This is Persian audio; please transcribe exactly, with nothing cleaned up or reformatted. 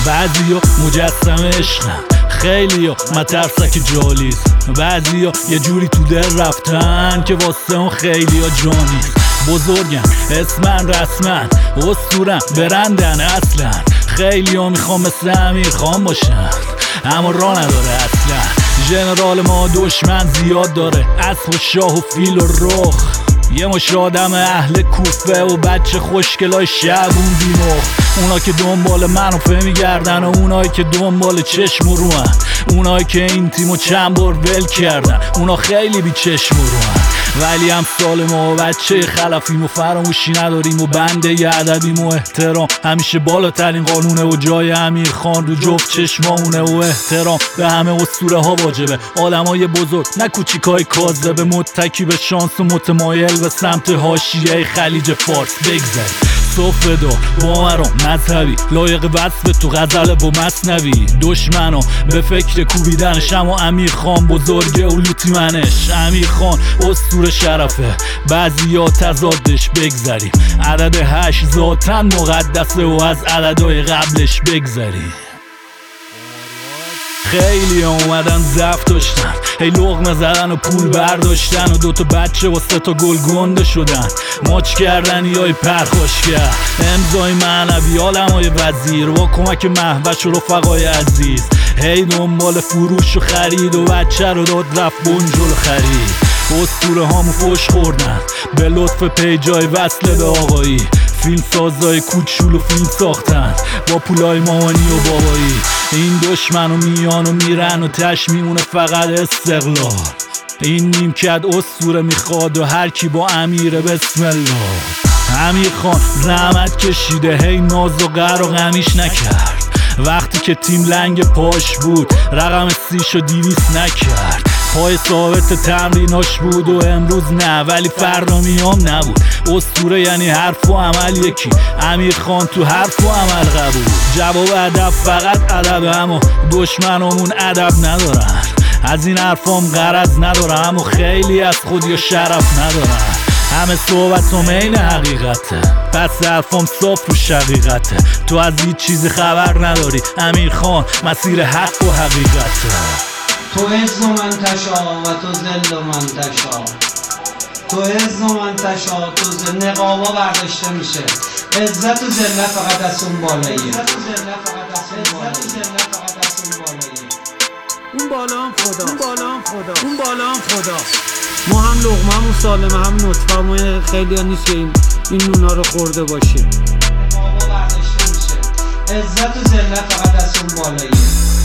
بعضیا مجسم عشقن، خیلیا مترسک جالیست، بعضیا یه جوری تو دل رفتن که واسه اون خیلیا جانیست. بزرگن اسمن رسمن اسطورن برندن اصلا، خیلیا میخوام مثل امیر خان باشن اما راه نداره اصلا. ژنرال ما دشمن زیاد داره، اسب و شاه و فیل و رخ، یه مش آدم اهل کوفه و بچه خوشگلای شبون بیمخ. اونا که دنبال منافع میگردن و اونایی که دنبال چشم و روان، اونایی که این تیمو چند بار ول کردن اونا خیلی بی چشم و روان. ولی هم سال ما بچه خلفیم و فراموشی نداریم و بنده ی ادبیم و احترام همیشه بالاترین قانونه و جای امیر خان رو جفت چشمامونه و احترام به همه اسطوره ها واجبه، آدمای بزرگ نه کوچیکای کاذبه، متکی به شانس و متمایل به سمت حاشیه خلیج فارس بگذاریم. صفه دار با مرام مذهبی لایق وصف تو غزل با مثنوی، دشمنو به فکر کوبیدنش اما امیر خان بزرگه و لوتی منش. امیر خان اسطوره شرفه بعضیا تضادش بگذاریم، عدد هشت ذاتن مقدسه و از عددهای قبلش بگذاریم. خیلی اومدن ضعف داشتن، هی لقمه زدن و پول برداشتن و دوتا بچه و سه تا گل گنده شدن، ماچ کردن یای پرخاش کرد امضای معنوی عالمای وزیر با کمک مهوش و رفقای عزیز. هی دنبال فروش و خرید و بچه رو داد رفت بنجل خرید. اسطوره هامو فوش خوردن به لطف پیجای وصله به آقایی، فیلم سازای کوچول و فیلم ساختن با پولای مامانی و بابایی. این دشمن و میان و میرن و تش میمونه فقط استقلال. این نیمکت اسطوره میخواد و هر کی با امیره بسم الله. امیر خان زحمت کشیده هی ناز و قهر و غمیش نکرد، وقتی که تیم لنگ پاش بود رقم سیش و دیویس نکرد. پای ثابت تمریناش بود و امروز نه ولی فردا میام نبود. اسطوره یعنی حرف و عمل یکی، امیر خان تو حرف و عمل قبول. جواب ادب فقط ادب اما دشمنامون ادب ندارن، از این حرفام غرض ندارم اما خیلی از خود یا شرف ندارن. همه صحبت و مین حقیقته پس حرفام صاف و شقیقته، تو از هیچ چیزی خبر نداری امیر خان مسیر حق و حقیقته. تو عز و منتشا و تو ذل و منتشا، تو عز و منتشا تو ذل نقابا برداشته میشه، عزت و ذلت فقط از اون بالاییه، عزت و ذلت فقط از اون بالاییه. اون بالا هم خدا، اون بالا هم خدا، اون بالا هم خدا. ما هم لقمه همون سالمه هم نطفه همون خیلی ها نیست که این, این نونا رو خورده باشیم. نقابا برداشته میشه، عزت و ذلت فقط از اون بالاییه.